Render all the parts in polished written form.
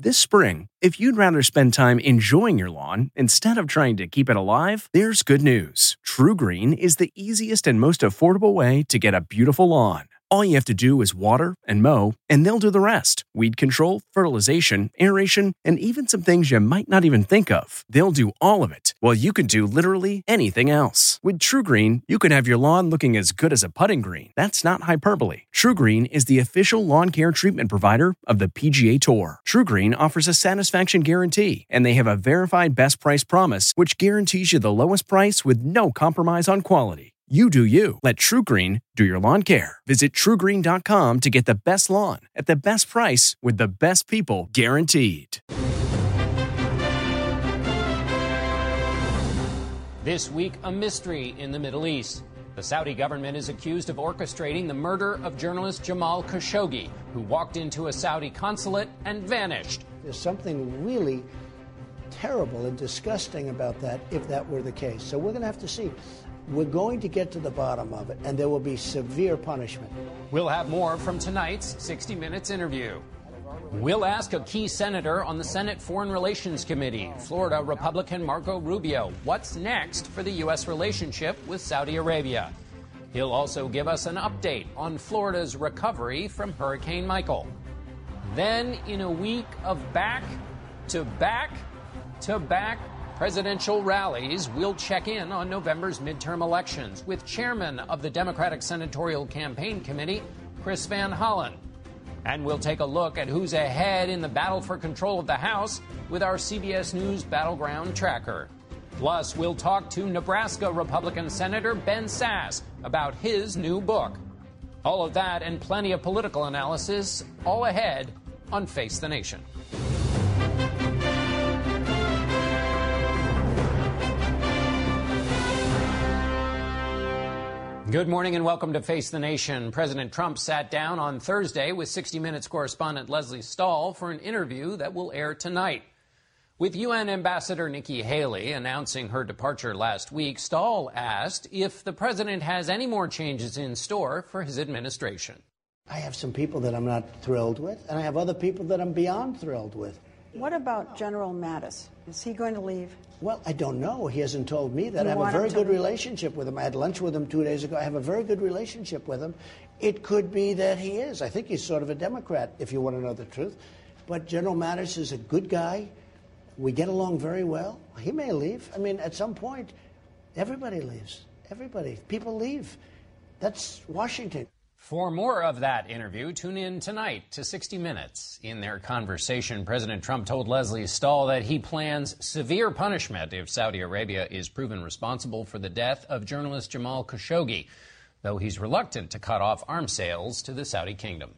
This spring, if you'd rather spend time enjoying your lawn instead of trying to keep it alive, there's good news. TruGreen is the easiest and most affordable way to get a beautiful lawn. All you have to do is water and mow, and they'll do the rest. Weed control, fertilization, aeration, and even some things you might not even think of. They'll do all of it, while you can do literally anything else. With TruGreen, you can have your lawn looking as good as a putting green. That's not hyperbole. TruGreen is the official lawn care treatment provider of the PGA Tour. TruGreen offers a satisfaction guarantee, and they have a verified best price promise, which guarantees you the lowest price with no compromise on quality. You do you. Let TruGreen do your lawn care. Visit TruGreen.com to get the best lawn at the best price with the best people guaranteed. This week, a mystery in the Middle East. The Saudi government is accused of orchestrating the murder of journalist Jamal Khashoggi, who walked into a Saudi consulate and vanished. There's something really terrible and disgusting about that if that were the case. So we're going to have to see. We're going to get to the bottom of it, and there will be severe punishment. We'll have more from tonight's 60 Minutes interview. We'll ask a key senator on the Senate Foreign Relations Committee, Florida Republican Marco Rubio, what's next for the U.S. relationship with Saudi Arabia. He'll also give us an update on Florida's recovery from Hurricane Michael. Then, in a week of back-to-back presidential rallies, we'll check in on November's midterm elections with chairman of the Democratic Senatorial Campaign Committee, Chris Van Hollen. And we'll take a look at who's ahead in the battle for control of the House with our CBS News Battleground Tracker. Plus, we'll talk to Nebraska Republican Senator Ben Sasse about his new book. All of that and plenty of political analysis all ahead on Face the Nation. Good morning and welcome to Face the Nation. President Trump sat down on Thursday with 60 Minutes correspondent Leslie Stahl for an interview that will air tonight. With UN Ambassador Nikki Haley announcing her departure last week, Stahl asked if the president has any more changes in store for his administration. I have some people that I'm not thrilled with, and I have other people that I'm beyond thrilled with. What about General Mattis? Is he going to leave? Well, I don't know. He hasn't told me that. I have a very good relationship with him. I had lunch with him 2 days ago. I have a very good relationship with him. It could be that he is. I think he's sort of a Democrat, if you want to know the truth. But General Mattis is a good guy. We get along very well. He may leave. I mean, at some point, everybody leaves. Everybody. People leave. That's Washington. For more of that interview, tune in tonight to 60 Minutes. In their conversation, President Trump told Leslie Stahl that he plans severe punishment if Saudi Arabia is proven responsible for the death of journalist Jamal Khashoggi, though he's reluctant to cut off arms sales to the Saudi kingdom.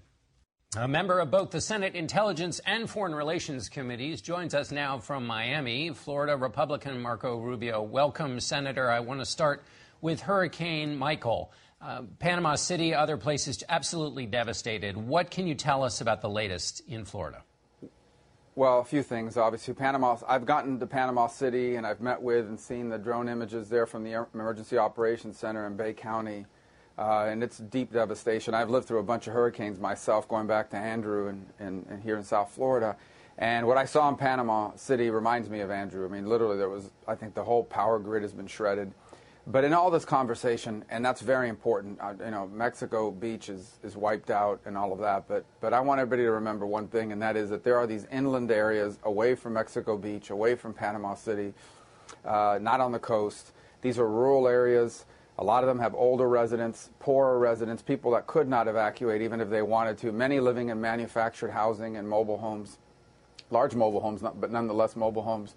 A member of both the Senate Intelligence and Foreign Relations Committees joins us now from Miami. Florida Republican Marco Rubio. Welcome, Senator. I want to start with Hurricane Michael. Panama City, other places absolutely devastated. What can you tell us about the latest in Florida? Well, a few things, obviously. I've gotten to Panama City, and I've met with and seen the drone images there from the Emergency Operations Center in Bay County, and it's deep devastation. I've lived through a bunch of hurricanes myself, going back to Andrew and here in South Florida. And what I saw in Panama City reminds me of Andrew. I mean, literally, I think the whole power grid has been shredded. But in all this conversation, and that's very important, Mexico Beach is wiped out and all of that, but I want everybody to remember one thing, and that is that there are these inland areas away from Mexico Beach, away from Panama City, not on the coast. These are rural areas. A lot of them have older residents, poorer residents, people that could not evacuate even if they wanted to, many living in manufactured housing and mobile homes, large mobile homes, but nonetheless mobile homes.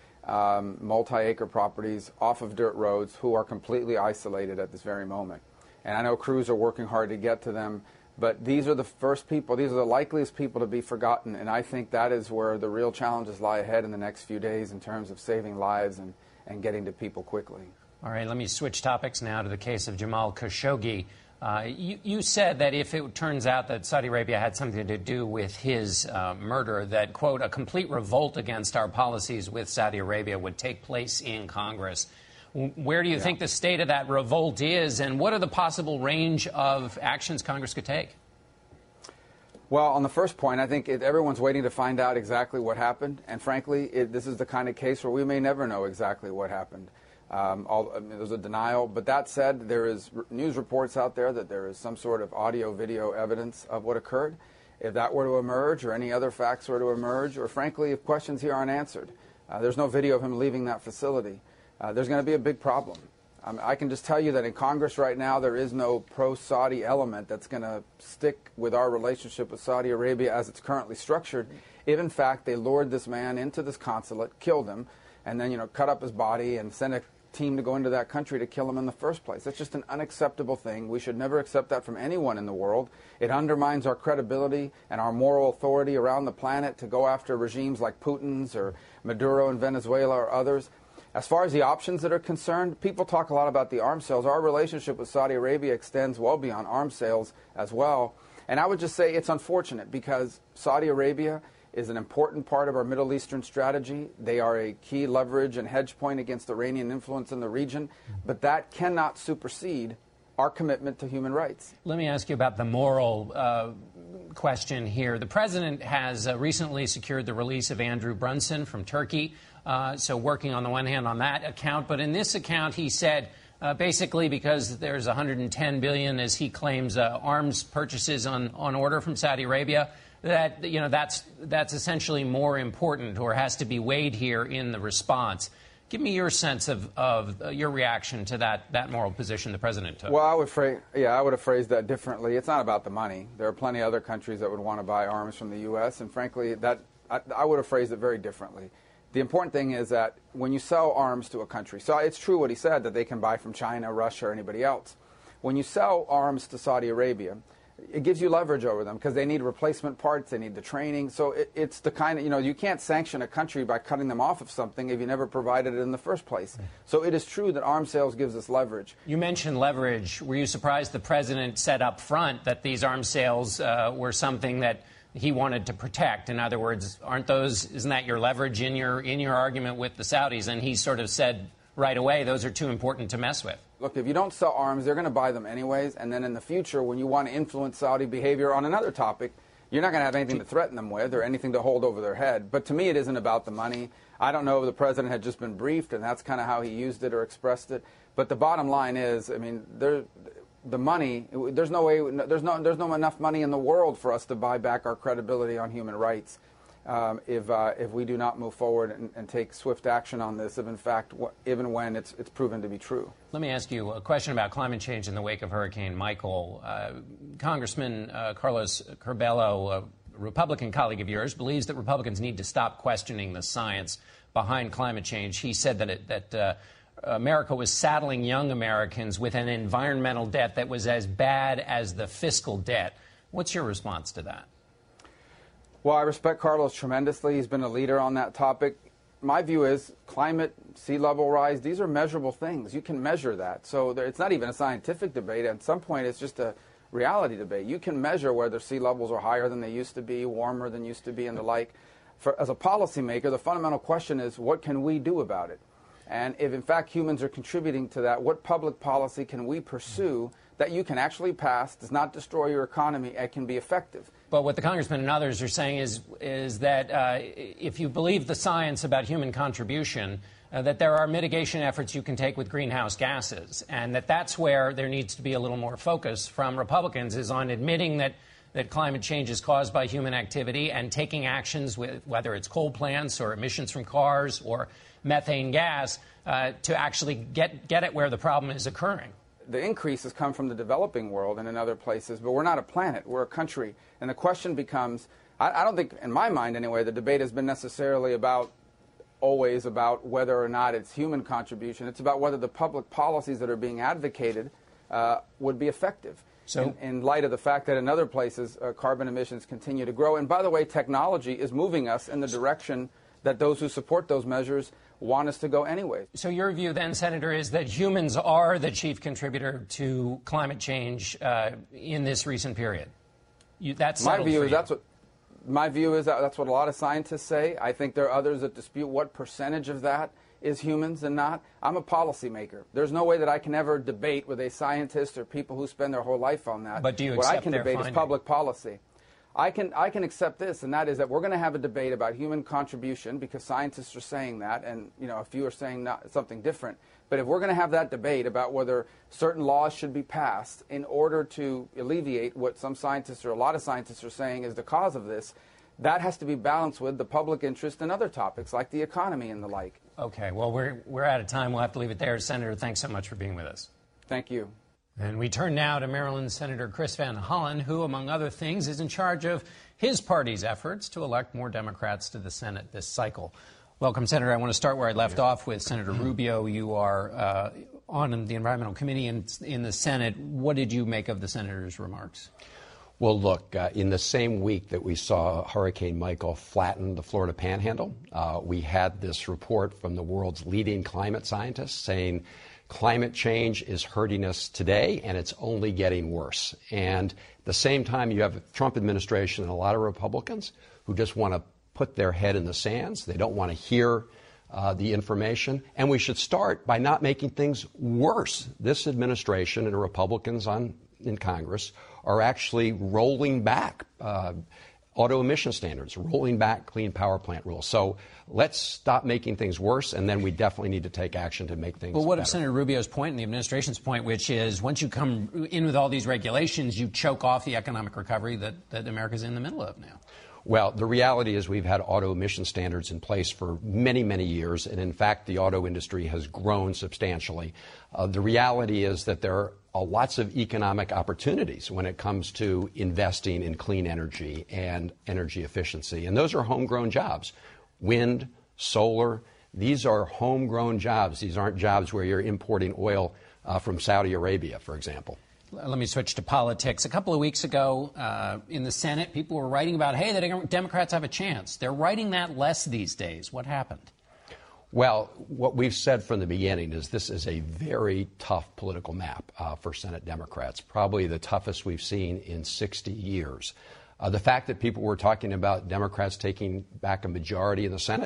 Multi-acre properties off of dirt roads who are completely isolated at this very moment. And I know crews are working hard to get to them, but these are the first people, these are the likeliest people to be forgotten, and I think that is where the real challenges lie ahead in the next few days in terms of saving lives and getting to people quickly. All right, let me switch topics now to the case of Jamal Khashoggi. You said that if it turns out that Saudi Arabia had something to do with his murder, that, quote, a complete revolt against our policies with Saudi Arabia would take place in Congress. Where do you think the state of that revolt is, and what are the possible range of actions Congress could take? Well, on the first point, I think everyone's waiting to find out exactly what happened. And frankly, this is the kind of case where we may never know exactly what happened. There's a denial. But that said, there is news reports out there that there is some sort of audio-video evidence of what occurred. If that were to emerge, or any other facts were to emerge, or frankly, if questions here aren't answered, there's no video of him leaving that facility, there's going to be a big problem. I can just tell you that in Congress right now, there is no pro-Saudi element that's going to stick with our relationship with Saudi Arabia as it's currently structured. If, in fact, they lured this man into this consulate, killed him, and then, cut up his body and sent a team to go into that country to kill him in the first place. That's just an unacceptable thing. We should never accept that from anyone in the world. It undermines our credibility and our moral authority around the planet to go after regimes like Putin's or Maduro in Venezuela or others. As far as the options that are concerned, people talk a lot about the arms sales. Our relationship with Saudi Arabia extends well beyond arms sales as well. And I would just say it's unfortunate because Saudi Arabia is an important part of our Middle Eastern strategy. They are a key leverage and hedge point against Iranian influence in the region. But that cannot supersede our commitment to human rights. Let me ask you about the moral question here. The president has recently secured the release of Andrew Brunson from Turkey. So working on the one hand on that account. But in this account, he said basically because there's $110 billion, as he claims, arms purchases on order from Saudi Arabia, that that's essentially more important or has to be weighed here in the response. Give me your sense of your reaction to that moral position the president took. Well, I would have phrased that differently. It's not about the money. There are plenty of other countries that would want to buy arms from the U.S., and frankly, I would have phrased it very differently. The important thing is that when you sell arms to a country, so it's true what he said, that they can buy from China, Russia, or anybody else. When you sell arms to Saudi Arabia, it gives you leverage over them because they need replacement parts, they need the training. So it's the kind of, you can't sanction a country by cutting them off of something if you never provided it in the first place. So it is true that arms sales gives us leverage. You mentioned leverage. Were you surprised the president said up front that these arms sales were something that he wanted to protect? In other words, isn't that your leverage in your argument with the Saudis? And he sort of said right away, those are too important to mess with. Look, if you don't sell arms, they're going to buy them anyways. And then in the future, when you want to influence Saudi behavior on another topic, you're not going to have anything to threaten them with or anything to hold over their head. But to me, it isn't about the money. I don't know if the president had just been briefed and that's kind of how he used it or expressed it. But the bottom line is, I mean, the money, there's no enough money in the world for us to buy back our credibility on human rights if we do not move forward and take swift action on this, if in fact, even when it's proven to be true. Let me ask you a question about climate change in the wake of Hurricane Michael. Congressman Carlos Curbelo, a Republican colleague of yours, believes that Republicans need to stop questioning the science behind climate change. He said that America was saddling young Americans with an environmental debt that was as bad as the fiscal debt. What's your response to that? Well, I respect Carlos tremendously. He's been a leader on that topic. My view is climate, sea level rise, these are measurable things. You can measure that. So it's not even a scientific debate. At some point, it's just a reality debate. You can measure whether sea levels are higher than they used to be, warmer than used to be, and the like. As a policymaker, the fundamental question is, what can we do about it? And if, in fact, humans are contributing to that, what public policy can we pursue that you can actually pass, does not destroy your economy, and can be effective? But what the congressman and others are saying is that if you believe the science about human contribution, that there are mitigation efforts you can take with greenhouse gases, and that's where there needs to be a little more focus from Republicans, is on admitting that climate change is caused by human activity and taking actions, with whether it's coal plants or emissions from cars or methane gas, to actually get at where the problem is occurring. The increase has come from the developing world and in other places, but we're not a planet, we're a country. And the question becomes, I don't think, in my mind anyway, the debate has been necessarily always about whether or not it's human contribution. It's about whether the public policies that are being advocated would be effective. So, in light of the fact that in other places carbon emissions continue to grow. And by the way, technology is moving us in the direction that those who support those measures want us to go anyway. So your view then, Senator, is that humans are the chief contributor to climate change in this recent period? My view is that's what a lot of scientists say. I think there are others that dispute what percentage of that is humans and not. I'm a policymaker. There's no way that I can ever debate with a scientist or people who spend their whole life on that. But do you accept their finding? What I can debate is public policy. I can accept this, and that is that we're going to have a debate about human contribution because scientists are saying that, and a few are saying something different. But if we're going to have that debate about whether certain laws should be passed in order to alleviate what some scientists or a lot of scientists are saying is the cause of this, that has to be balanced with the public interest and other topics like the economy and the like. Okay, well, we're out of time. We'll have to leave it there. Senator, thanks so much for being with us. Thank you. And we turn now to Maryland Senator Chris Van Hollen, who, among other things, is in charge of his party's efforts to elect more Democrats to the Senate this cycle. Welcome, Senator. I want to start where I left off with Senator Rubio. You are on the Environmental Committee in the Senate. What did you make of the senator's remarks? Well, look, in the same week that we saw Hurricane Michael flatten the Florida Panhandle, we had this report from the world's leading climate scientists saying climate change is hurting us today, and it's only getting worse. And at the same time, you have the Trump administration and a lot of Republicans who just want to put their head in the sands. They don't want to hear the information. And we should start by not making things worse. This administration and Republicans in Congress are actually rolling back auto emission standards, rolling back clean power plant rules. So let's stop making things worse, and then we definitely need to take action to make things better. Well, what of Senator Rubio's point and the administration's point, which is once you come in with all these regulations, you choke off the economic recovery that America's in the middle of now? Well, the reality is we've had auto emission standards in place for many, many years, and in fact, the auto industry has grown substantially. The reality is that there are lots of economic opportunities when it comes to investing in clean energy and energy efficiency, and those are homegrown jobs. Wind, solar, these are homegrown jobs. These aren't jobs where you're importing oil from Saudi Arabia, for example. Let me switch to politics. A couple of weeks ago in the Senate, people were writing about, hey, the Democrats have a chance. They're writing that less these days. What happened? Well, what we've said from the beginning is this is a very tough political map for Senate Democrats, probably the toughest we've seen in 60 years. The fact that people were talking about Democrats taking back a majority in the Senate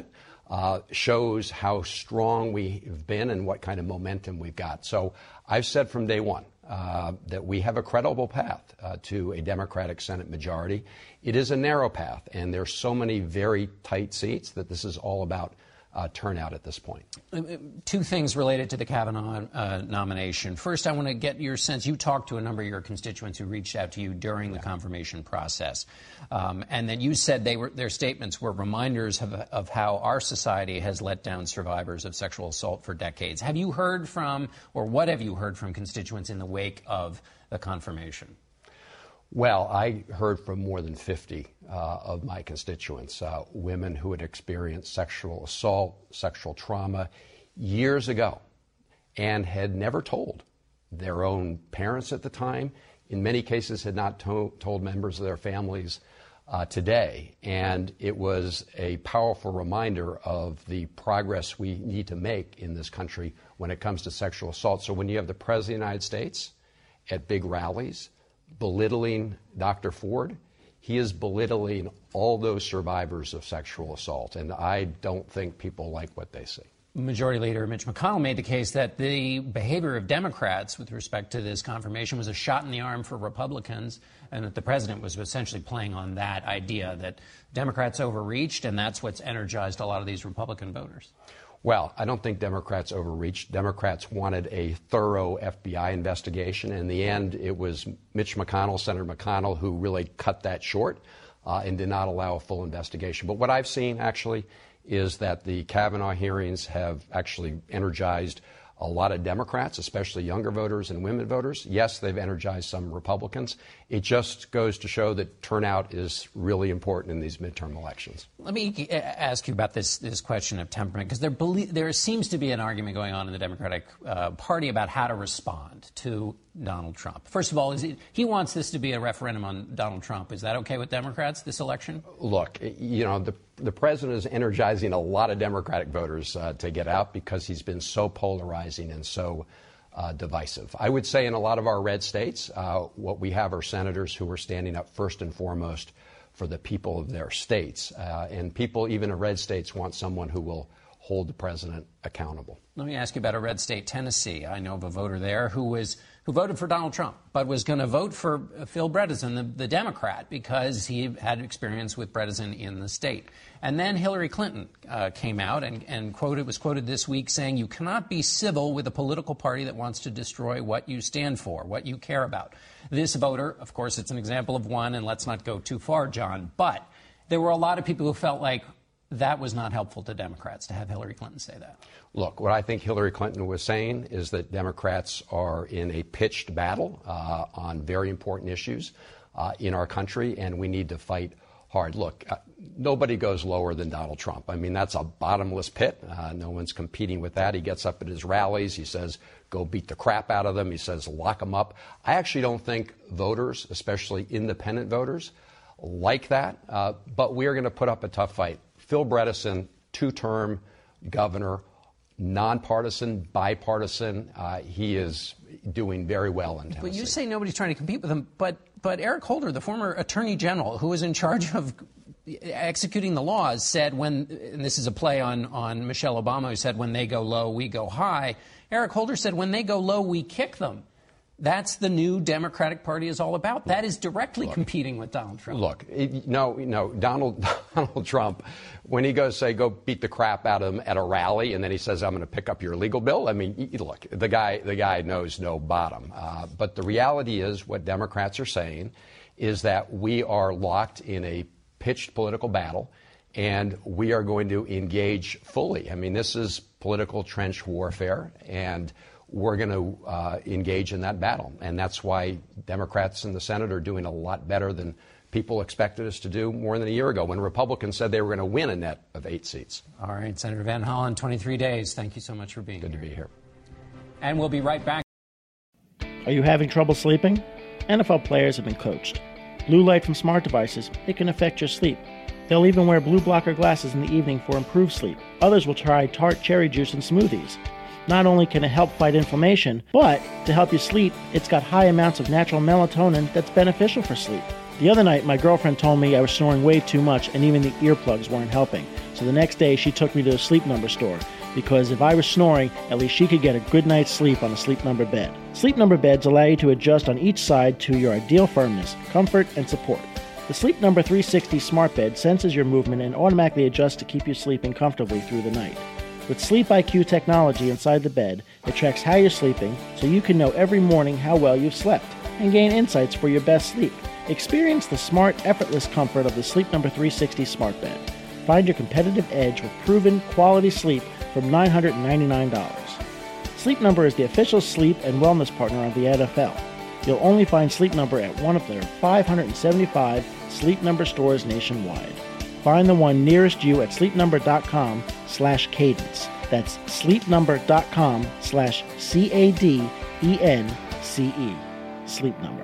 shows how strong we've been and what kind of momentum we've got. So I've said from day one that we have a credible path to a Democratic Senate majority. It is a narrow path, and there's so many very tight seats that this is all about turnout at this point. Two things related to the Kavanaugh nomination. First, I want to get your sense. You talked to a number of your constituents who reached out to you during the confirmation process, and then you said their statements were reminders of how our society has let down survivors of sexual assault for decades. Have you heard from, or what have you heard from constituents in the wake of the confirmation? Well, I heard from more than 50 of my constituents, women who had experienced sexual assault, sexual trauma years ago and had never told their own parents at the time, in many cases had not told members of their families today. And it was a powerful reminder of the progress we need to make in this country when it comes to sexual assault. So when you have the President of the United States at big rallies belittling Dr. Ford, he is belittling all those survivors of sexual assault, and I don't think people like what they see. Majority Leader Mitch McConnell made the case that the behavior of Democrats with respect to this confirmation was a shot in the arm for Republicans, and that the president was essentially playing on that idea that Democrats overreached, and that's what's energized a lot of these Republican voters. Well, I don't think Democrats overreached. Democrats wanted a thorough FBI investigation. In the end, it was Mitch McConnell, Senator McConnell, who really cut that short and did not allow a full investigation. But what I've seen, actually, is that the Kavanaugh hearings have actually energized a lot of Democrats, especially younger voters and women voters. Yes, they've energized some Republicans. It just goes to show that turnout is really important in these midterm elections. Let me ask you about this question of temperament, because there seems to be an argument going on in the Democratic Party about how to respond to Donald Trump. First of all, he wants this to be a referendum on Donald Trump. Is that okay with Democrats, this election? Look, you know, the president is energizing a lot of Democratic voters to get out because he's been so polarizing and so divisive. I would say in a lot of our red states, what we have are senators who are standing up first and foremost for the people of their states. And people, even in red states, want someone who will hold the president accountable. Let me ask you about a red state, Tennessee. I know of a voter there who voted for Donald Trump, but was going to vote for Phil Bredesen, the Democrat, because he had experience with Bredesen in the state. And then Hillary Clinton came out and was quoted this week saying, "You cannot be civil with a political party that wants to destroy what you stand for, what you care about." This voter, of course, it's an example of one, and let's not go too far, John, but there were a lot of people who felt like that was not helpful to Democrats to have Hillary Clinton say that. Look, what I think Hillary Clinton was saying is that Democrats are in a pitched battle on very important issues in our country, and we need to fight hard. Look, nobody goes lower than Donald Trump. I mean, that's a bottomless pit. No one's competing with that. He gets up at his rallies. He says, go beat the crap out of them. He says, lock them up. I actually don't think voters, especially independent voters, like that. But we are going to put up a tough fight. Phil Bredesen, two-term governor, nonpartisan, bipartisan. He is doing very well in Tennessee. But you say nobody's trying to compete with him. But Eric Holder, the former attorney general, who was in charge of executing the laws, said and this is a play on Michelle Obama, who said, when they go low, we go high. Eric Holder said, when they go low, we kick them. That's the new Democratic Party is all about. That is directly competing with Donald Trump. Look, Donald Trump, when he goes, say, go beat the crap out of him at a rally, and then he says, I'm going to pick up your legal bill. I mean, look, the guy knows no bottom. But the reality is what Democrats are saying is that we are locked in a pitched political battle, and we are going to engage fully. I mean, this is political trench warfare, and we're going to engage in that battle. And that's why Democrats in the Senate are doing a lot better than people expected us to do more than a year ago when Republicans said they were going to win a net of 8 seats. All right, Senator Van Hollen, 23 days. Thank you so much for being here. Good to be here. And we'll be right back. Are you having trouble sleeping? NFL players have been coached. Blue light from smart devices, it can affect your sleep. They'll even wear blue blocker glasses in the evening for improved sleep. Others will try tart cherry juice and smoothies. Not only can it help fight inflammation, but to help you sleep, it's got high amounts of natural melatonin that's beneficial for sleep. The other night, my girlfriend told me I was snoring way too much and even the earplugs weren't helping. So the next day, she took me to a Sleep Number store because if I was snoring, at least she could get a good night's sleep on a Sleep Number bed. Sleep Number beds allow you to adjust on each side to your ideal firmness, comfort, and support. The Sleep Number 360 smart bed senses your movement and automatically adjusts to keep you sleeping comfortably through the night. With Sleep IQ technology inside the bed, it tracks how you're sleeping so you can know every morning how well you've slept and gain insights for your best sleep. Experience the smart, effortless comfort of the Sleep Number 360 smart bed. Find your competitive edge with proven quality sleep from $999. Sleep Number is the official sleep and wellness partner of the NFL. You'll only find Sleep Number at one of their 575 Sleep Number stores nationwide. Find the one nearest you at sleepnumber.com/cadence. That's sleepnumber.com/CADENCE. Sleep Number.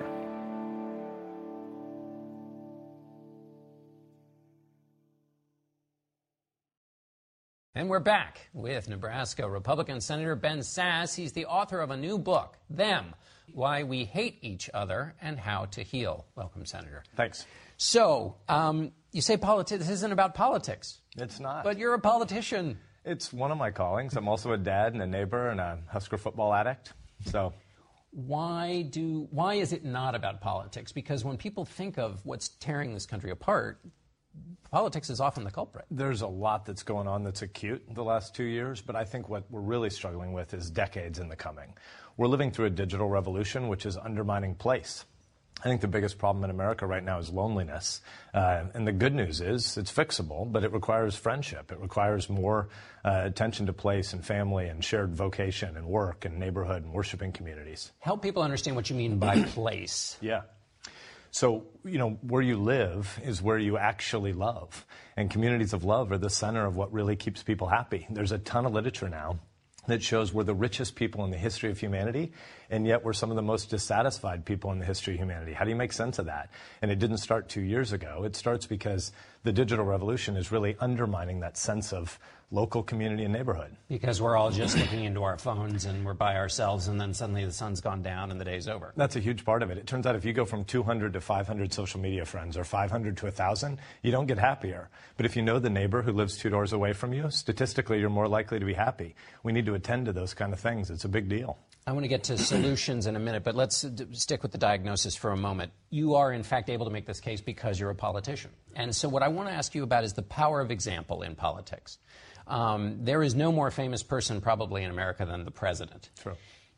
And we're back with Nebraska Republican Senator Ben Sasse. He's the author of a new book, Them, Why We Hate Each Other and How to Heal. Welcome, Senator. Thanks. So, you say this isn't about politics. It's not. But you're a politician. It's one of my callings. I'm also a dad and a neighbor and a Husker football addict. So, why is it not about politics? Because when people think of what's tearing this country apart, politics is often the culprit. There's a lot that's going on that's acute the last 2 years, but I think what we're really struggling with is decades in the coming. We're living through a digital revolution which is undermining place. I think the biggest problem in America right now is loneliness. And the good news is it's fixable, but it requires friendship. It requires more attention to place and family and shared vocation and work and neighborhood and worshiping communities. Help people understand what you mean by place. Yeah. So, where you live is where you actually love. And communities of love are the center of what really keeps people happy. There's a ton of literature now that shows we're the richest people in the history of humanity, and yet we're some of the most dissatisfied people in the history of humanity. How do you make sense of that? And it didn't start 2 years ago. It starts because the digital revolution is really undermining that sense of local community and neighborhood. Because we're all just looking into our phones and we're by ourselves, and then suddenly the sun's gone down and the day's over. That's a huge part of it. It turns out if you go from 200 to 500 social media friends or 500 to 1,000, you don't get happier. But if you know the neighbor who lives 2 doors away from you, statistically you're more likely to be happy. We need to attend to those kind of things. It's a big deal. I want to get to solutions in a minute, but let's stick with the diagnosis for a moment. You are, in fact, able to make this case because you're a politician. And so what I want to ask you about is the power of example in politics. There is no more famous person probably in America than the president. True.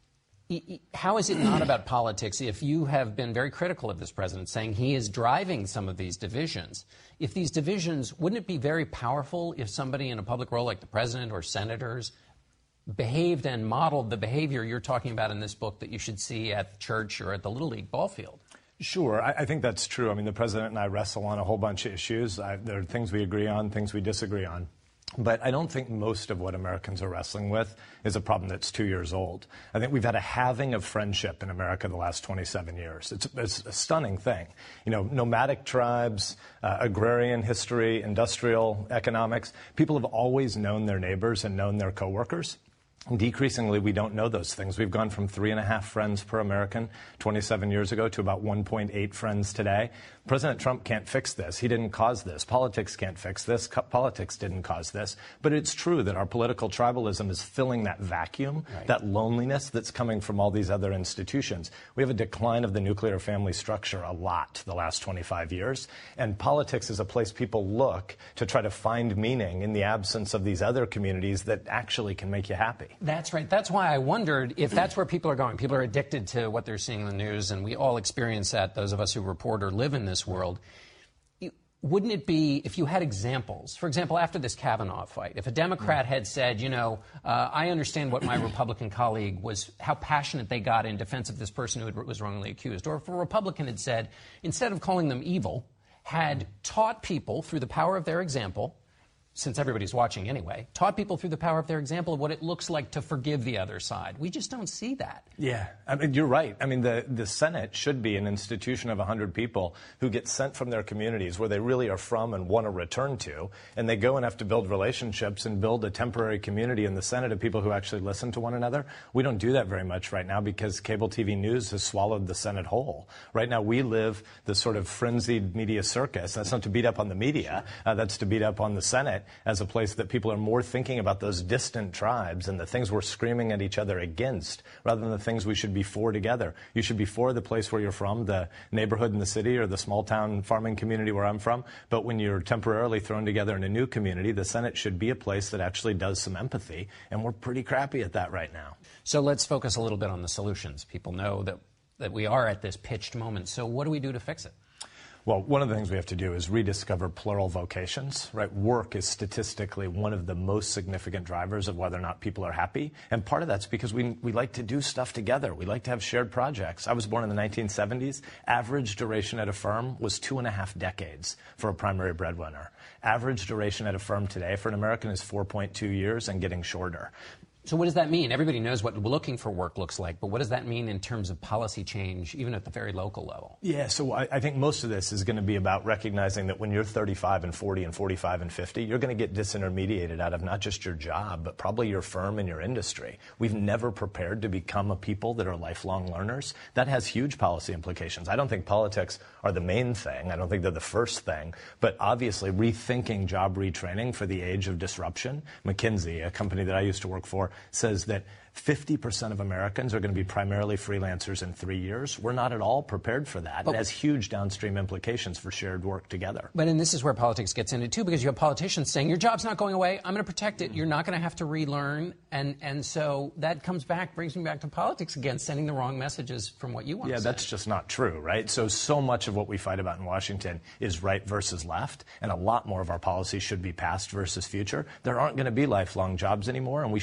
How is it not about politics if you have been very critical of this president, saying he is driving some of these divisions? If these divisions, wouldn't it be very powerful if somebody in a public role like the president or senators behaved and modeled the behavior you're talking about in this book that you should see at church or at the Little League ball field? Sure. I think that's true. I mean, the president and I wrestle on a whole bunch of issues. There are things we agree on, things we disagree on. But I don't think most of what Americans are wrestling with is a problem that's 2 years old. I think we've had a halving of friendship in America the last 27 years. It's a stunning thing. You know, nomadic tribes, agrarian history, industrial economics, people have always known their neighbors and known their coworkers. Decreasingly, we don't know those things. We've gone from 3.5 friends per American 27 years ago to about 1.8 friends today. President Trump can't fix this. He didn't cause this. Politics can't fix this. Politics didn't cause this. But it's true that our political tribalism is filling that vacuum, right, that loneliness that's coming from all these other institutions. We have a decline of the nuclear family structure a lot the last 25 years. And politics is a place people look to try to find meaning in the absence of these other communities that actually can make you happy. That's right. That's why I wondered if that's where people are going. People are addicted to what they're seeing in the news, and we all experience that, those of us who report or live in this world. Wouldn't it be, if you had examples, for example, after this Kavanaugh fight, if a Democrat had said, you know, I understand what my Republican colleague was, how passionate they got in defense of this person who was wrongly accused, or if a Republican had said, instead of calling them evil, had taught people through the power of their example, since everybody's watching anyway, taught people through the power of their example of what it looks like to forgive the other side. We just don't see that. Yeah, I mean, you're right. I mean, the Senate should be an institution of 100 people who get sent from their communities where they really are from and want to return to, and they go and have to build relationships and build a temporary community in the Senate of people who actually listen to one another. We don't do that very much right now because cable TV news has swallowed the Senate whole. Right now, we live the sort of frenzied media circus. That's not to beat up on the media. That's to beat up on the Senate as a place that people are more thinking about those distant tribes and the things we're screaming at each other against rather than the things we should be for together. You should be for the place where you're from, the neighborhood in the city or the small town farming community where I'm from. But when you're temporarily thrown together in a new community, the Senate should be a place that actually does some empathy. And we're pretty crappy at that right now. So let's focus a little bit on the solutions. People know that we are at this pitched moment. So what do we do to fix it? Well, one of the things we have to do is rediscover plural vocations, right? Work is statistically one of the most significant drivers of whether or not people are happy. And part of that's because we like to do stuff together. We like to have shared projects. I was born in the 1970s. Average duration at a firm was 2.5 decades for a primary breadwinner. Average duration at a firm today for an American is 4.2 years and getting shorter. So what does that mean? Everybody knows what looking for work looks like, but what does that mean in terms of policy change, even at the very local level? Yeah, so I think most of this is going to be about recognizing that when you're 35 and 40 and 45 and 50, you're going to get disintermediated out of not just your job, but probably your firm and your industry. We've never prepared to become a people that are lifelong learners. That has huge policy implications. I don't think politics are the main thing. I don't think they're the first thing. But obviously, rethinking job retraining for the age of disruption. McKinsey, a company that I used to work for, says that 50% of Americans are going to be primarily freelancers in 3 years. We're not at all prepared for that. It has huge downstream implications for shared work together. But and this is where politics gets into too, because you have politicians saying, your job's not going away, I'm going to protect it, you're not going to have to relearn. And so that brings me back to politics again, sending the wrong messages from what you want to say. Yeah, that's just not true, right? So much of what we fight about in Washington is right versus left, and a lot more of our policy should be past versus future. There aren't going to be lifelong jobs anymore, and we shouldn't be lying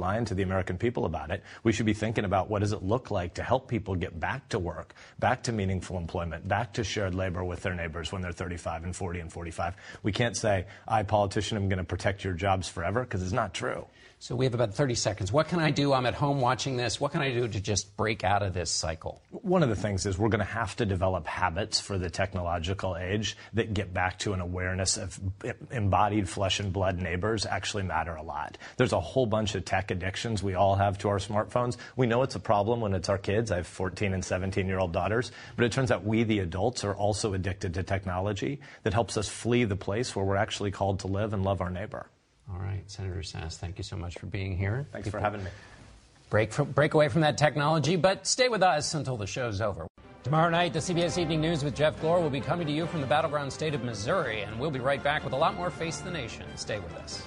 mind to the American people about it. We should be thinking about what does it look like to help people get back to work, back to meaningful employment, back to shared labor with their neighbors when they're 35 and 40 and 45. We can't say, I, politician, am going to protect your jobs forever, because it's not true. So we have about 30 seconds. What can I do? I'm at home watching this. What can I do to just break out of this cycle? One of the things is we're going to have to develop habits for the technological age that get back to an awareness of embodied flesh and blood neighbors actually matter a lot. There's a whole bunch of tech addictions we all have to our smartphones. We know it's a problem when it's our kids. I have 14 and 17-year-old daughters. But it turns out we, the adults, are also addicted to technology that helps us flee the place where we're actually called to live and love our neighbor. All right, Senator Sasse, thank you so much for being here. Thanks for having me. Break away from that technology, but stay with us until the show's over. Tomorrow night, the CBS Evening News with Jeff Glor will be coming to you from the battleground state of Missouri, and we'll be right back with a lot more Face the Nation. Stay with us.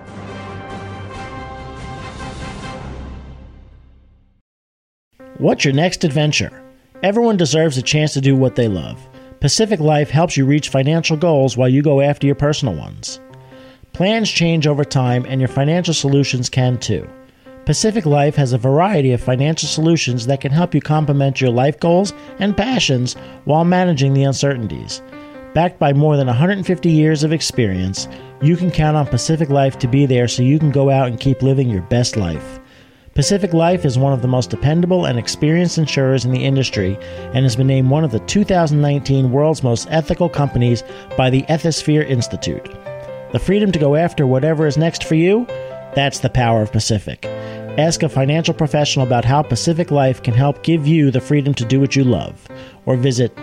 What's your next adventure? Everyone deserves a chance to do what they love. Pacific Life helps you reach financial goals while you go after your personal ones. Plans change over time, and your financial solutions can too. Pacific Life has a variety of financial solutions that can help you complement your life goals and passions while managing the uncertainties. Backed by more than 150 years of experience, you can count on Pacific Life to be there so you can go out and keep living your best life. Pacific Life is one of the most dependable and experienced insurers in the industry and has been named one of the 2019 World's Most Ethical Companies by the Ethisphere Institute. The freedom to go after whatever is next for you? That's the power of Pacific. Ask a financial professional about how Pacific Life can help give you the freedom to do what you love, or visit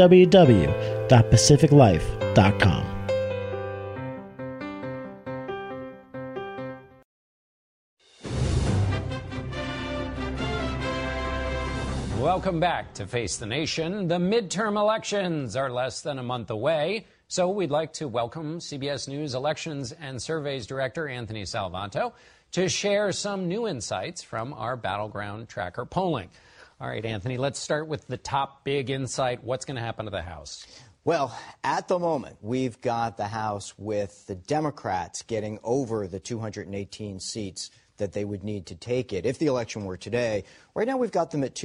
www.pacificlife.com. Welcome back to Face the Nation. The midterm elections are less than a month away, so we'd like to welcome CBS News Elections and Surveys Director Anthony Salvanto to share some new insights from our Battleground Tracker polling. All right, Anthony, let's start with the top big insight. What's going to happen to the House? Well, at the moment, we've got the House with the Democrats getting over the 218 seats that they would need to take it if the election were today. Right now, we've got them at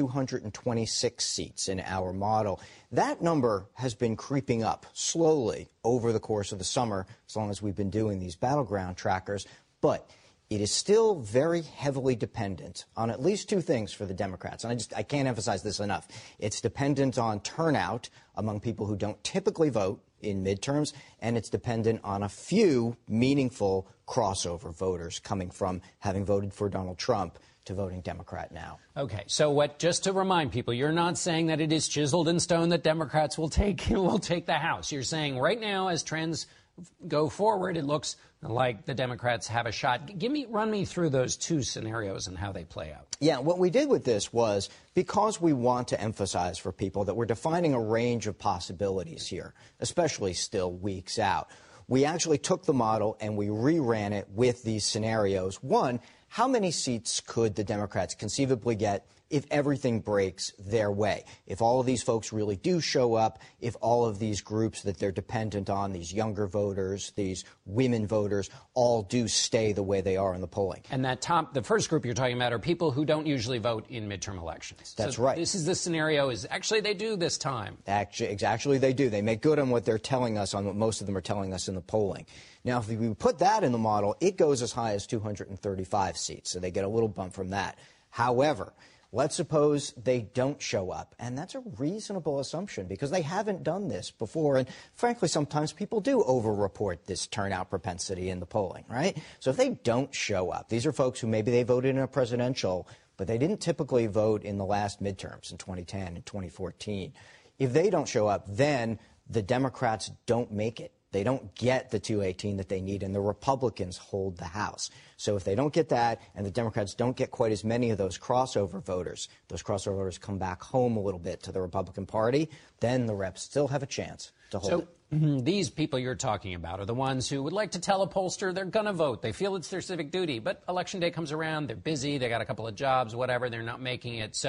226 seats in our model. That number has been creeping up slowly over the course of the summer, as long as we've been doing these battleground trackers. But it is still very heavily dependent on at least two things for the Democrats. And I can't emphasize this enough. It's dependent on turnout among people who don't typically vote in midterms, and it's dependent on a few meaningful crossover voters coming from having voted for Donald Trump to voting Democrat now. Okay, so just to remind people, you're not saying that it is chiseled in stone that Democrats will take the House. You're saying right now, as trends go forward, it looks like the Democrats have a shot. Run me through those two scenarios and how they play out. Yeah, what we did with this was, because we want to emphasize for people that we're defining a range of possibilities here, especially still weeks out, we actually took the model and we reran it with these scenarios. One, how many seats could the Democrats conceivably get if everything breaks their way? If all of these folks really do show up, if all of these groups that they're dependent on, these younger voters, these women voters, all do stay the way they are in the polling. And the first group you're talking about are people who don't usually vote in midterm elections. That's right. This is the scenario actually they do this time. Actually, they do. They make good on what they're telling us, on what most of them are telling us in the polling. Now, if we put that in the model, it goes as high as 235 seats, so they get a little bump from that. However, let's suppose they don't show up, and that's a reasonable assumption because they haven't done this before, and frankly, sometimes people do over-report this turnout propensity in the polling, right? So if they don't show up, these are folks who maybe they voted in a presidential, but they didn't typically vote in the last midterms in 2010 and 2014. If they don't show up, then the Democrats don't make it. They don't get the 218 that they need, and the Republicans hold the House. So if they don't get that, and the Democrats don't get quite as many of those crossover voters come back home a little bit to the Republican Party, then the reps still have a chance to hold it. These people you're talking about are the ones who would like to tell a pollster they're going to vote. They feel it's their civic duty, but Election Day comes around, they're busy, they got a couple of jobs, whatever, they're not making it. So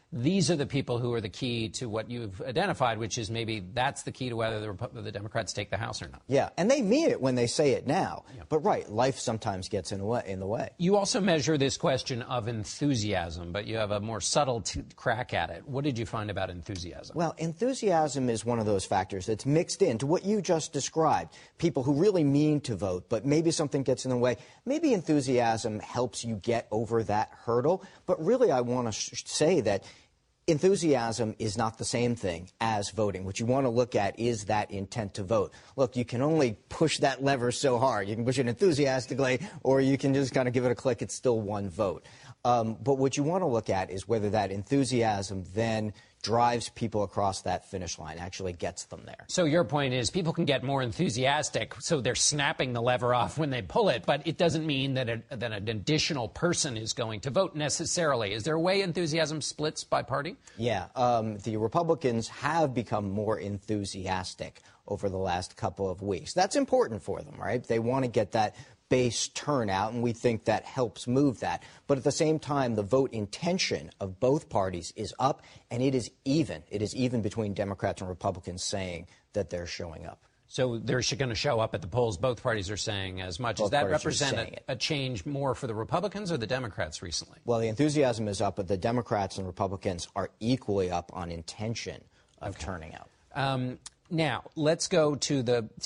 these are the people who are the key to what you've identified, which is maybe that's the key to whether the Democrats take the House or not. Yeah, and they mean it when they say it now. Yeah. But right, life sometimes gets in the way. You also measure this question of enthusiasm, but you have a more subtle crack at it. What did you find about enthusiasm? Well, enthusiasm is one of those factors that's mixed into what you just described. People who really mean to vote, but maybe something gets in the way. Maybe enthusiasm helps you get over that hurdle. But really, I want to say that enthusiasm is not the same thing as voting. What you want to look at is that intent to vote. Look, you can only push that lever so hard. You can push it enthusiastically, or you can just kind of give it a click. It's still one vote. But what you want to look at is whether that enthusiasm then drives people across that finish line, actually gets them there. So your point is people can get more enthusiastic, so they're snapping the lever off when they pull it, but it doesn't mean that an additional person is going to vote necessarily. Is there a way enthusiasm splits by party? Yeah. The Republicans have become more enthusiastic over the last couple of weeks. That's important for them, right? They want to get that base turnout, and we think that helps move that. But at the same time, the vote intention of both parties is up, and it is even. It is even between Democrats and Republicans saying that they're showing up. So they're going to show up at the polls. Both parties are saying as much. Does that represent a change more for the Republicans or the Democrats recently? Well, the enthusiasm is up, but the Democrats and Republicans are equally up on intention of turning out. Now, let's go to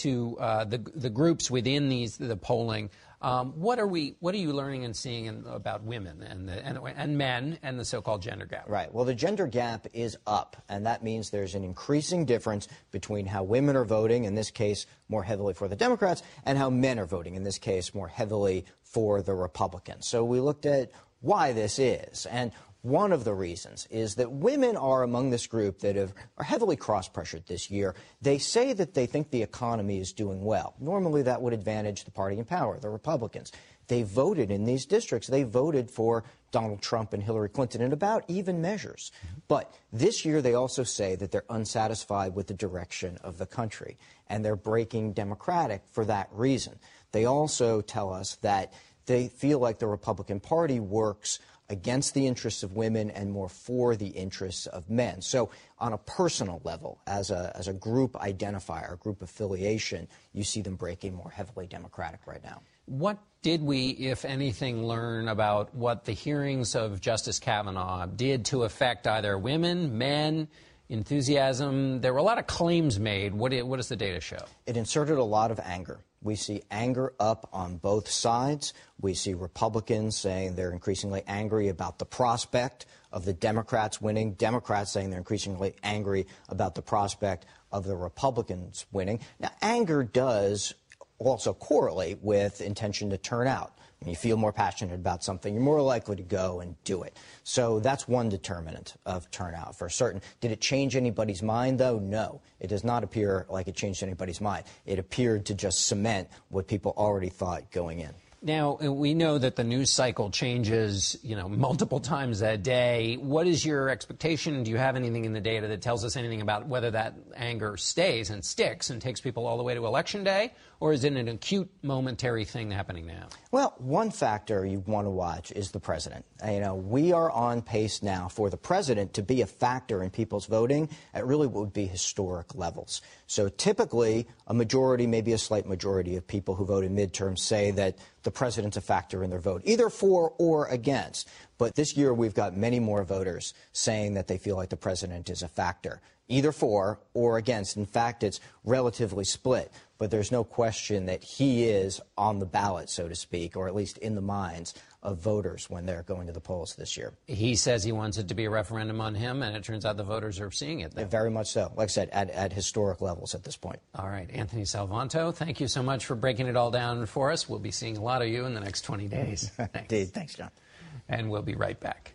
the groups within the polling. What are you learning and seeing about women and men and the so-called gender gap? Right. Well, the gender gap is up, and that means there's an increasing difference between how women are voting, in this case more heavily for the Democrats, and how men are voting, in this case more heavily for the Republicans. So we looked at why this is, and one of the reasons is that women are among this group that are heavily cross-pressured this year. They say that they think the economy is doing well. Normally that would advantage the party in power, the Republicans. They voted in these districts. They voted for Donald Trump and Hillary Clinton in about even measures. But this year they also say that they're unsatisfied with the direction of the country, and they're breaking Democratic for that reason. They also tell us that they feel like the Republican Party works against the interests of women and more for the interests of men. So on a personal level, as a group identifier, a group affiliation, you see them breaking more heavily Democratic right now. What did we, if anything, learn about what the hearings of Justice Kavanaugh did to affect either women, men, enthusiasm? There were a lot of claims made. What does the data show? It inserted a lot of anger. We see anger up on both sides. We see Republicans saying they're increasingly angry about the prospect of the Democrats winning, Democrats saying they're increasingly angry about the prospect of the Republicans winning. Now, anger does also correlate with intention to turn out. When you feel more passionate about something, you're more likely to go and do it. So that's one determinant of turnout for certain. Did it change anybody's mind, though? No. It does not appear like it changed anybody's mind. It appeared to just cement what people already thought going in. Now, we know that the news cycle changes, multiple times a day. What is your expectation? Do you have anything in the data that tells us anything about whether that anger stays and sticks and takes people all the way to Election Day? Or is it an acute, momentary thing happening now? Well, one factor you want to watch is the president. We are on pace now for the president to be a factor in people's voting at really what would be historic levels. So typically, a majority, maybe a slight majority of people who vote in midterms say that the president's a factor in their vote, either for or against. But this year, we've got many more voters saying that they feel like the president is a factor, either for or against. In fact, it's relatively split. But there's no question that he is on the ballot, so to speak, or at least in the minds of voters when they're going to the polls this year. He says he wants it to be a referendum on him, and it turns out the voters are seeing it. Very much so. Like I said, at historic levels at this point. All right. Anthony Salvanto, thank you so much for breaking it all down for us. We'll be seeing a lot of you in the next 20 days. Thanks. Indeed. Thanks, John. And we'll be right back.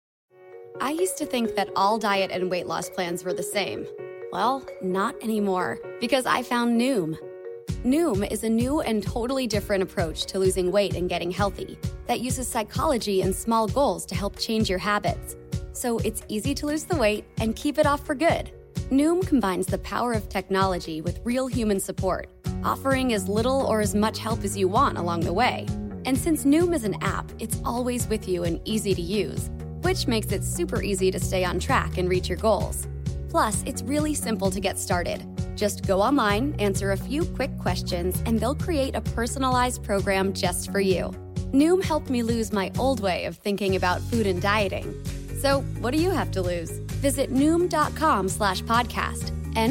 I used to think that all diet and weight loss plans were the same. Well, not anymore, because I found Noom. Noom is a new and totally different approach to losing weight and getting healthy that uses psychology and small goals to help change your habits. So it's easy to lose the weight and keep it off for good. Noom combines the power of technology with real human support, offering as little or as much help as you want along the way. And since Noom is an app, it's always with you and easy to use, which makes it super easy to stay on track and reach your goals. Plus, it's really simple to get started. Just go online, answer a few quick questions, and they'll create a personalized program just for you. Noom helped me lose my old way of thinking about food and dieting. So, what do you have to lose? Visit Noom.com/podcast,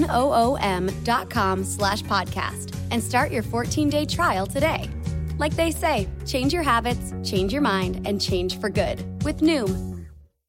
NOOM.com/podcast, and start your 14-day trial today. Like they say, change your habits, change your mind, and change for good with Noom.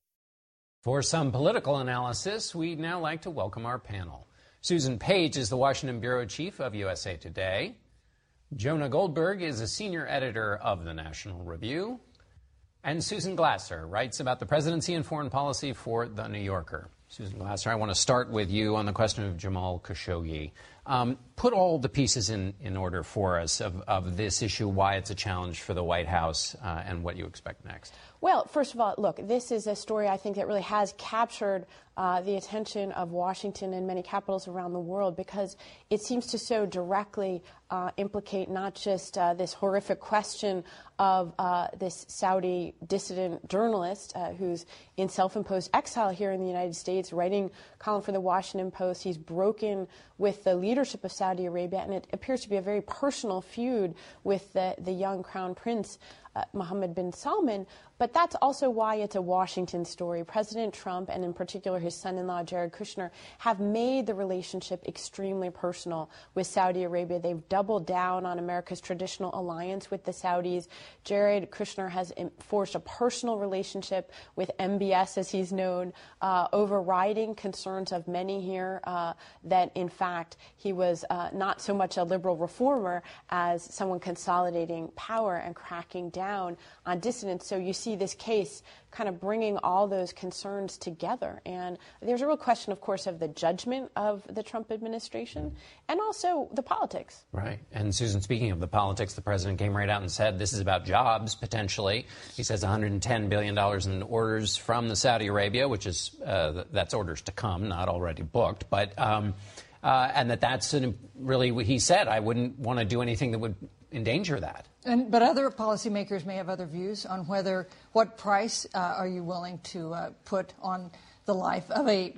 For some political analysis, we'd now like to welcome our panel. Susan Page is the Washington bureau chief of USA Today. Jonah Goldberg is a senior editor of the National Review. And Susan Glasser writes about the presidency and foreign policy for The New Yorker. Susan Glasser, I want to start with you on the question of Jamal Khashoggi. Put all the pieces in order for us of this issue, why it's a challenge for the White House, and what you expect next. Well, first of all, look, this is a story I think that really has captured the attention of Washington and many capitals around the world, because it seems to so directly implicate not just this horrific question of this Saudi dissident journalist who's in self-imposed exile here in the United States, writing column for the Washington Post. He's broken with the leadership of Saudi Arabia, and it appears to be a very personal feud with the young crown prince, Mohammed bin Salman. But that's also why it's a Washington story. President Trump, and in particular his son-in-law, Jared Kushner, have made the relationship extremely personal with Saudi Arabia. They've doubled down on America's traditional alliance with the Saudis. Jared Kushner has forged a personal relationship with MBS, as he's known, overriding concerns of many here that, in fact, he was not so much a liberal reformer as someone consolidating power and cracking down on dissidents. So you see this case kind of bringing all those concerns together. And there's a real question, of course, of the judgment of the Trump administration and also the politics. Right. And Susan, speaking of the politics, the president came right out and said this is about jobs, potentially. He says $110 billion in orders from the Saudi Arabia, which is that's orders to come, not already booked. But and that's really what he said. I wouldn't want to do anything that would endanger that. But other policymakers may have other views on what price are you willing to put on the life of a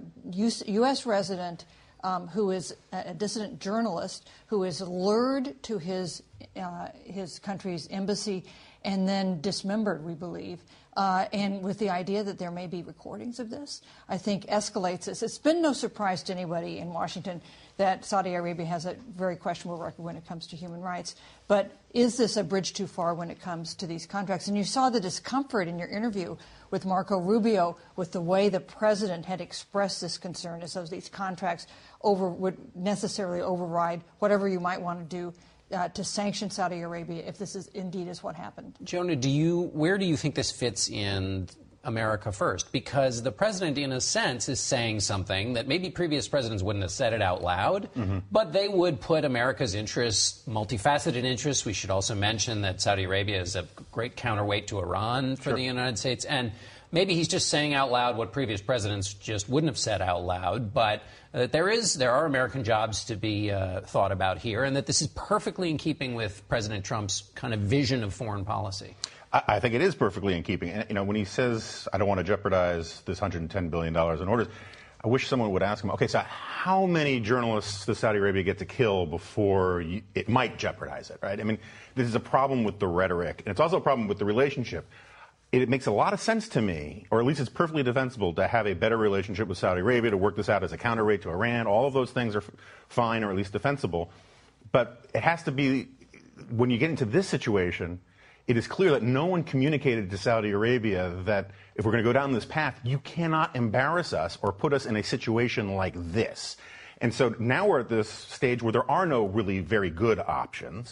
U.S. resident who is a dissident journalist who is lured to his country's embassy and then dismembered, we believe, and with the idea that there may be recordings of this, I think escalates this. It's been no surprise to anybody in Washington that Saudi Arabia has a very questionable record when it comes to human rights. But is this a bridge too far when it comes to these contracts? And you saw the discomfort in your interview with Marco Rubio with the way the president had expressed this concern as though these contracts would necessarily override whatever you might want to do to sanction Saudi Arabia if this is indeed is what happened. Jonah, where do you think this fits in America first? Because the president, in a sense, is saying something that maybe previous presidents wouldn't have said it out loud, but they would put America's interests, multifaceted interests. We should also mention that Saudi Arabia is a great counterweight to Iran for the United States. And maybe he's just saying out loud what previous presidents just wouldn't have said out loud, but there are American jobs to be thought about here, and that this is perfectly in keeping with President Trump's kind of vision of foreign policy. I think it is perfectly in keeping. And, when he says, I don't want to jeopardize this $110 billion in orders, I wish someone would ask him, okay, so how many journalists does Saudi Arabia get to kill before it might jeopardize it, right? I mean, this is a problem with the rhetoric, and it's also a problem with the relationship. It makes a lot of sense to me, or at least it's perfectly defensible, to have a better relationship with Saudi Arabia, to work this out as a counterweight to Iran. All of those things are fine, or at least defensible. But it has to be, when you get into this situation, it is clear that no one communicated to Saudi Arabia that if we're going to go down this path, you cannot embarrass us or put us in a situation like this. And so now we're at this stage where there are no really very good options.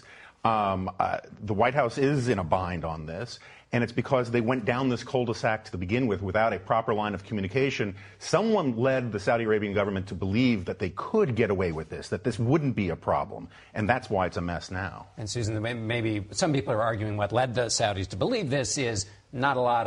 The White House is in a bind on this, and it's because they went down this cul-de-sac to begin with without a proper line of communication. Someone led the Saudi Arabian government to believe that they could get away with this, that this wouldn't be a problem, and that's why it's a mess now. And Susan, maybe some people are arguing what led the Saudis to believe this is not a lot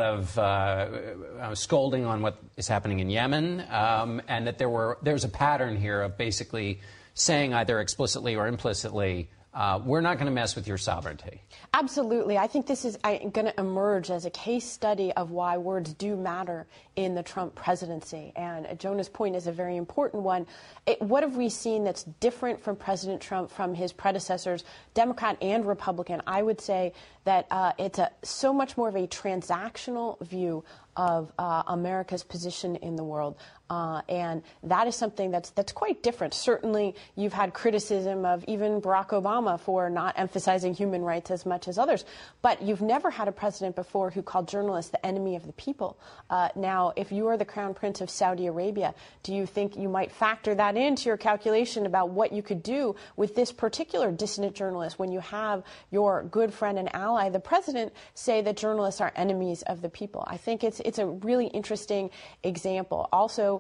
of scolding on what is happening in Yemen, and that there's a pattern here of basically saying either explicitly or implicitly, we're not going to mess with your sovereignty. Absolutely. I think this is going to emerge as a case study of why words do matter in the Trump presidency. And Jonah's point is a very important one. What have we seen that's different from President Trump from his predecessors, Democrat and Republican? I would say that it's so much more of a transactional view of America's position in the world. And that is something that's quite different. Certainly, you've had criticism of even Barack Obama for not emphasizing human rights as much as others. But you've never had a president before who called journalists the enemy of the people. Now, if you are the Crown Prince of Saudi Arabia, do you think you might factor that into your calculation about what you could do with this particular dissident journalist when you have your good friend and ally, the president, say that journalists are enemies of the people? I think it's a really interesting example. Also,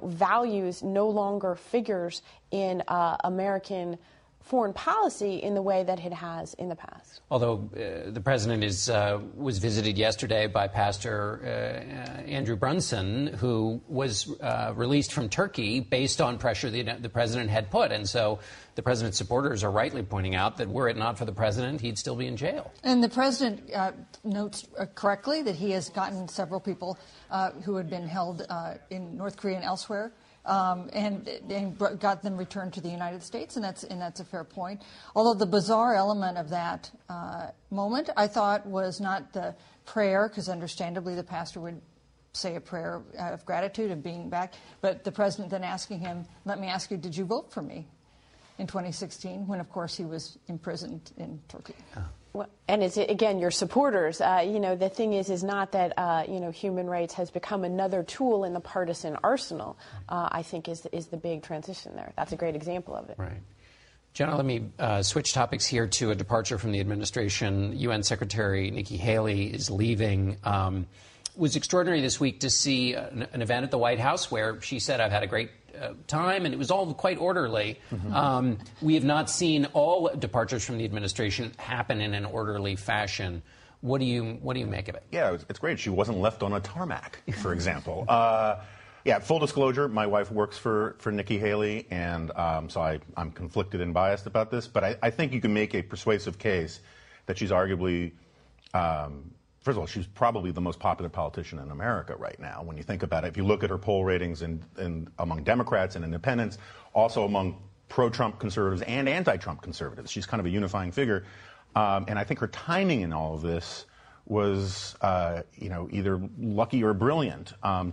values no longer figures in American foreign policy in the way that it has in the past. Although the president was visited yesterday by Pastor Andrew Brunson, who was released from Turkey based on pressure the president had put. And so the president's supporters are rightly pointing out that were it not for the president, he'd still be in jail. And the president notes correctly that he has gotten several people who had been held in North Korea and elsewhere, and got them returned to the United States, and that's a fair point. Although the bizarre element of that moment, I thought, was not the prayer, because understandably the pastor would say a prayer of gratitude of being back, but the president then asking him, "Let me ask you, did you vote for me in 2016?" when, of course, he was imprisoned in Turkey. Well, and it's, again, your supporters. The thing is not that, human rights has become another tool in the partisan arsenal, I think is the big transition there. That's a great example of it. Right. Jenna, let me switch topics here to a departure from the administration. UN Secretary Nikki Haley is leaving. It was extraordinary this week to see an event at the White House where she said, "I've had a great time," and it was all quite orderly. Mm-hmm. We have not seen all departures from the administration happen in an orderly fashion. What do you make of it? Yeah, it's great. She wasn't left on a tarmac, for example. Full disclosure, my wife works for Nikki Haley, and so I'm conflicted and biased about this. But I think you can make a persuasive case that she's arguably, first of all, she's probably the most popular politician in America right now. When you think about it, if you look at her poll ratings in among Democrats and independents, also among pro-Trump conservatives and anti-Trump conservatives, she's kind of a unifying figure. And I think her timing in all of this was, either lucky or brilliant.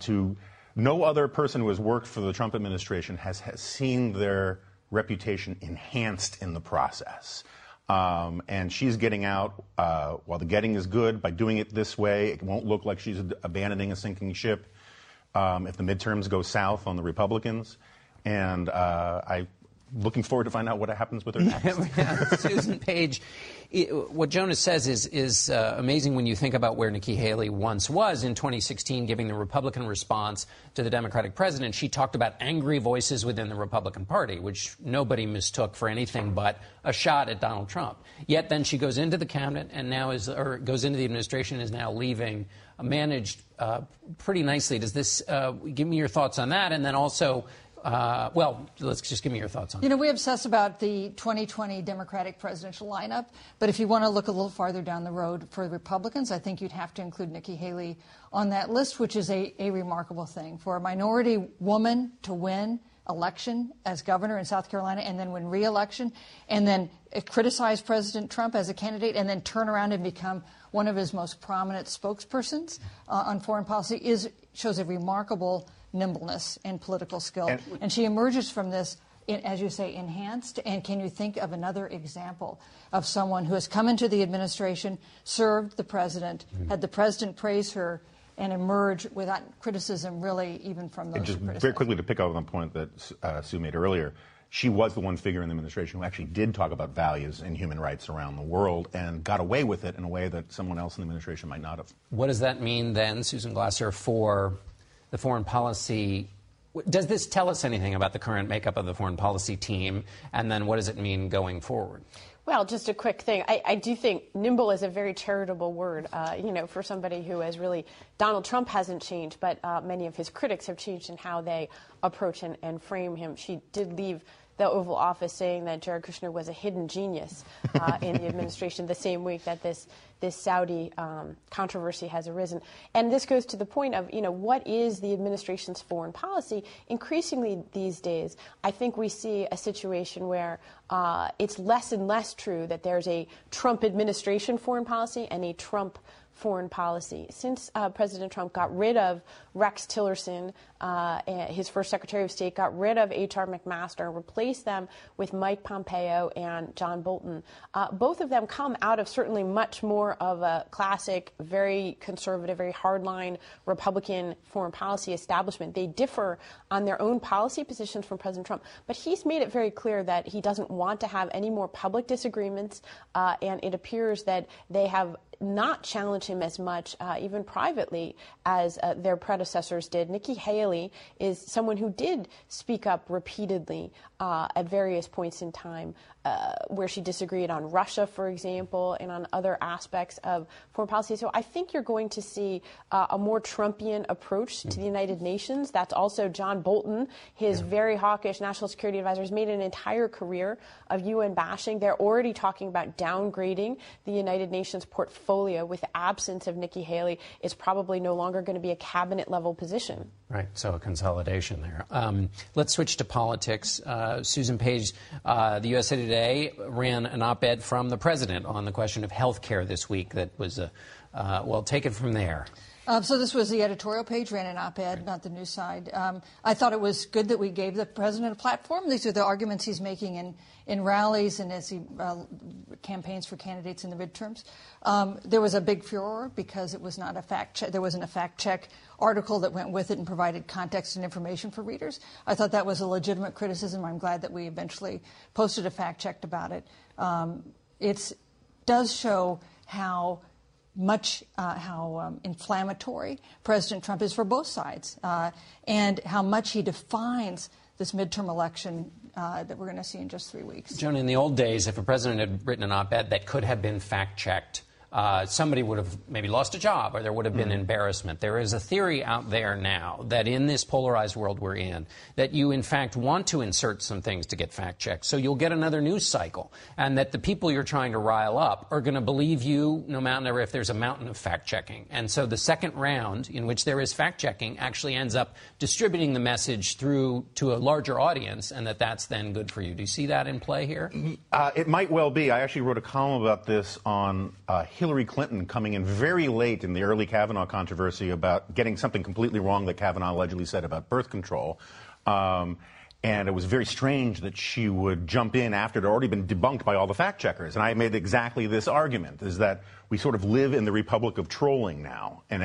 No other person who has worked for the Trump administration has seen their reputation enhanced in the process. And she's getting out while the getting is good by doing it this way. It won't look like she's abandoning a sinking ship if the midterms go south on the Republicans. And I'm looking forward to find out what happens with her next. Susan Page, what Jonas says is amazing when you think about where Nikki Haley once was in 2016, giving the Republican response to the Democratic president. She talked about angry voices within the Republican Party, which nobody mistook for anything but a shot at Donald Trump. Yet then she goes into the cabinet and goes into the administration, is now leaving, managed pretty nicely. Does this give me your thoughts on that? And then also, let's just give me your thoughts on it. We obsess about the 2020 Democratic presidential lineup, but if you want to look a little farther down the road for the Republicans, I think you'd have to include Nikki Haley on that list, which is a remarkable thing. For a minority woman to win election as governor in South Carolina and then win re-election and then criticize President Trump as a candidate and then turn around and become one of his most prominent spokespersons on foreign policy shows a remarkable nimbleness and political skill. And she emerges from this, as you say, enhanced. And can you think of another example of someone who has come into the administration, served the president, had the president praise her, and emerge without criticism, really, even from those just who criticize? Very quickly, to pick up on the point that Sue made earlier, she was the one figure in the administration who actually did talk about values and human rights around the world and got away with it in a way that someone else in the administration might not have. What does that mean then, Susan Glasser, for the foreign policy? Does this tell us anything about the current makeup of the foreign policy team? And then what does it mean going forward? Well, just a quick thing. I do think nimble is a very charitable word, for somebody who has really, Donald Trump hasn't changed, but many of his critics have changed in how they approach and frame him. She did leave the Oval Office saying that Jared Kushner was a hidden genius in the administration the same week that this Saudi controversy has arisen. And this goes to the point of, what is the administration's foreign policy? Increasingly these days, I think we see a situation where it's less and less true that there's a Trump administration foreign policy and a Trump foreign policy. Since President Trump got rid of Rex Tillerson, his first Secretary of State, got rid of H.R. McMaster, replaced them with Mike Pompeo and John Bolton. Both of them come out of certainly much more of a classic, very conservative, very hardline Republican foreign policy establishment. They differ on their own policy positions from President Trump, but he's made it very clear that he doesn't want to have any more public disagreements, and it appears that they have not challenge him as much, even privately, as their predecessors did. Nikki Haley is someone who did speak up repeatedly at various points in time where she disagreed on Russia, for example, and on other aspects of foreign policy. So I think you're going to see a more Trumpian approach to the United Nations. That's also John Bolton, his very hawkish national security advisor, has made an entire career of UN bashing. They're already talking about downgrading the United Nations portfolio with the absence of Nikki Haley. It's probably no longer going to be a cabinet-level position. Right, so a consolidation there. Let's switch to politics. Susan Page, the USA Today ran an op-ed from the president on the question of health care this week that was, take it from there. So this was the editorial page, ran an op-ed, not the news side. I thought it was good that we gave the president a platform. These are the arguments he's making in rallies and as he campaigns for candidates in the midterms. There was a big furor because it was not a fact check. There wasn't a fact check article that went with it and provided context and information for readers. I thought that was a legitimate criticism. I'm glad that we eventually posted a fact check about it. It does show how inflammatory President Trump is for both sides, and how much he defines this midterm election that we're going to see in just 3 weeks. Joan, in the old days, if a president had written an op-ed that could have been fact-checked, somebody would have maybe lost a job or there would have been embarrassment. There is a theory out there now that in this polarized world we're in, that you in fact want to insert some things to get fact-checked. So you'll get another news cycle, and that the people you're trying to rile up are going to believe you no matter if there's a mountain of fact-checking. And so the second round, in which there is fact-checking, actually ends up distributing the message through to a larger audience, and that's then good for you. Do you see that in play here? It might well be. I actually wrote a column about this on Hillary Clinton coming in very late in the early Kavanaugh controversy about getting something completely wrong that Kavanaugh allegedly said about birth control. And it was very strange that she would jump in after it had already been debunked by all the fact checkers. And I made exactly this argument, is that we sort of live in the republic of trolling now. And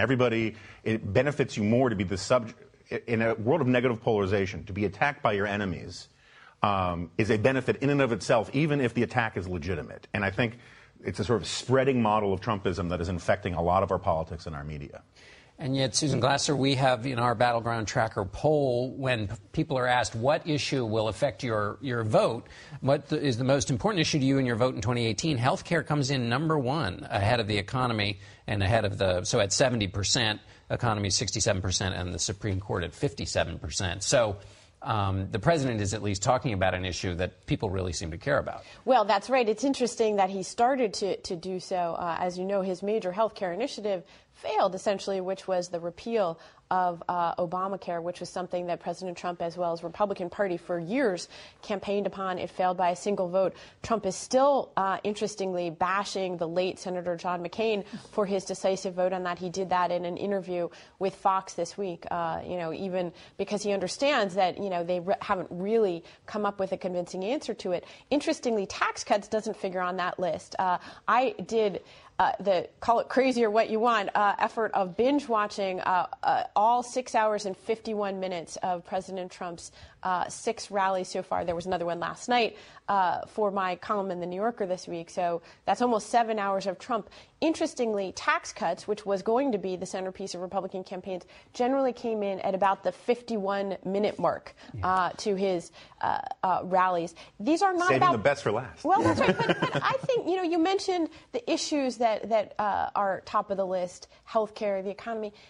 it benefits you more to be the subject, in a world of negative polarization, to be attacked by your enemies is a benefit in and of itself, even if the attack is legitimate. And I think it's a sort of spreading model of Trumpism that is infecting a lot of our politics and our media. And yet, Susan Glasser, we have in our Battleground Tracker poll, when people are asked what issue will affect your vote, what is the most important issue to you in your vote in 2018, health care comes in number one, ahead of the economy and ahead of so at 70%, economy 67%, and the Supreme Court at 57%. So the president is at least talking about an issue that people really seem to care about. Well, that's right. It's interesting that he started to do so. As you know, his major health care initiative failed, essentially, which was the repeal of Obamacare, which was something that President Trump, as well as Republican Party, for years campaigned upon. It failed by a single vote. Trump is still, interestingly, bashing the late Senator John McCain for his decisive vote on that. He did that in an interview with Fox this week, even because he understands that, they haven't really come up with a convincing answer to it. Interestingly, tax cuts doesn't figure on that list. I did call it crazy or what you want, effort of binge watching all 6 hours and 51 minutes of President Trump's 6 rallies so far. There was another one last night for my column in The New Yorker this week. So that's almost 7 hours of Trump. Interestingly, tax cuts, which was going to be the centerpiece of Republican campaigns, generally came in at about the 51-minute mark to his rallies. These are not saving the best for last. Well, that's right. But I think, you mentioned the issues that are top of the list, health care, the economy.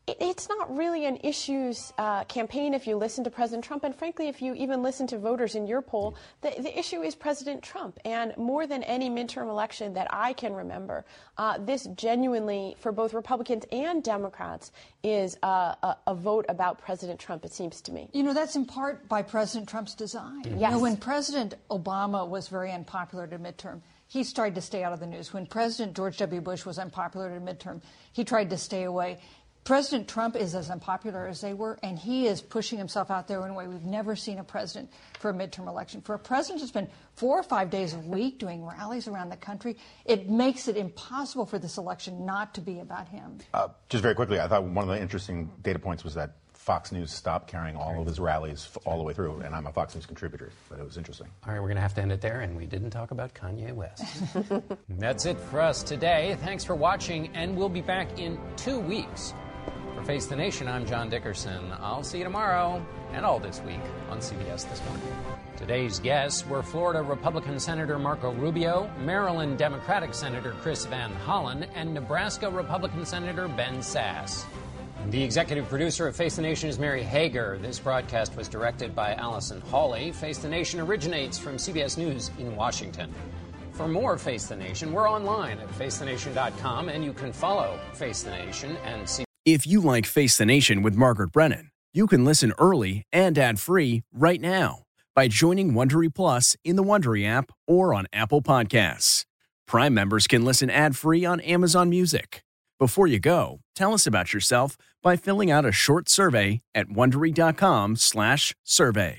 it's not really an issues campaign if you listen to President Trump. And frankly, if you even listen to voters in your poll, the issue is President Trump. And more than any midterm election that I can remember, this genuinely, for both Republicans and Democrats, is a vote about President Trump, it seems to me. You know, that's in part by President Trump's design. Yes. You know, when President Obama was very unpopular at a midterm, he tried to stay out of the news. When President George W. Bush was unpopular at a midterm, he tried to stay away. President Trump is as unpopular as they were, and he is pushing himself out there in a way we've never seen a president for a midterm election. For a president to spend 4 or 5 days a week doing rallies around the country, it makes it impossible for this election not to be about him. Just very quickly, I thought one of the interesting data points was that Fox News stopped carrying all of his rallies all the way through, and I'm a Fox News contributor, but it was interesting. All right, we're going to have to end it there, and we didn't talk about Kanye West. That's it for us today. Thanks for watching, and we'll be back in 2 weeks. For Face the Nation, I'm John Dickerson. I'll see you tomorrow and all this week on CBS This Morning. Today's guests were Florida Republican Senator Marco Rubio, Maryland Democratic Senator Chris Van Hollen, and Nebraska Republican Senator Ben Sasse. The executive producer of Face the Nation is Mary Hager. This broadcast was directed by Allison Hawley. Face the Nation originates from CBS News in Washington. For more Face the Nation, we're online at facethenation.com, and you can follow Face the Nation and see. If you like Face the Nation with Margaret Brennan, you can listen early and ad-free right now by joining Wondery Plus in the Wondery app or on Apple Podcasts. Prime members can listen ad-free on Amazon Music. Before you go, tell us about yourself by filling out a short survey at Wondery.com/survey.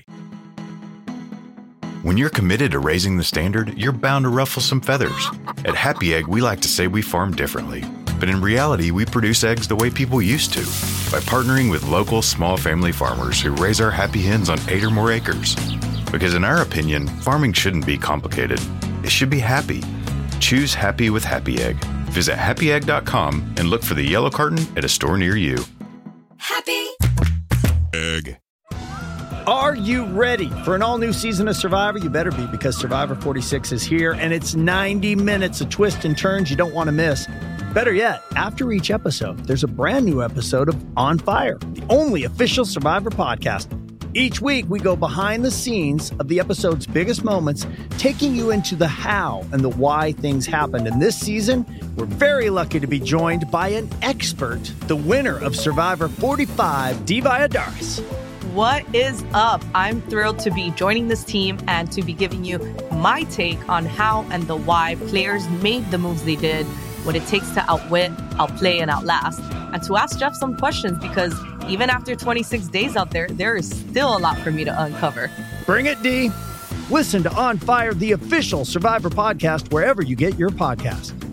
When you're committed to raising the standard, you're bound to ruffle some feathers. At Happy Egg, we like to say we farm differently. But in reality, we produce eggs the way people used to, by partnering with local small family farmers who raise our happy hens on 8 or more acres. Because in our opinion, farming shouldn't be complicated. It should be happy. Choose happy with Happy Egg. Visit happyegg.com and look for the yellow carton at a store near you. Happy Egg. Are you ready for an all-new season of Survivor? You better be, because Survivor 46 is here, and it's 90 minutes of twists and turns you don't want to miss. Better yet, after each episode, there's a brand new episode of On Fire, the only official Survivor podcast. Each week, we go behind the scenes of the episode's biggest moments, taking you into the how and the why things happened. And this season, we're very lucky to be joined by an expert, the winner of Survivor 45, Dee Valladares. What is up? I'm thrilled to be joining this team and to be giving you my take on how and the why players made the moves they did, what it takes to outwit, outplay, and outlast, and to ask Jeff some questions, because even after 26 days out there, there is still a lot for me to uncover. Bring it, D. Listen to On Fire, the official Survivor podcast, wherever you get your podcast.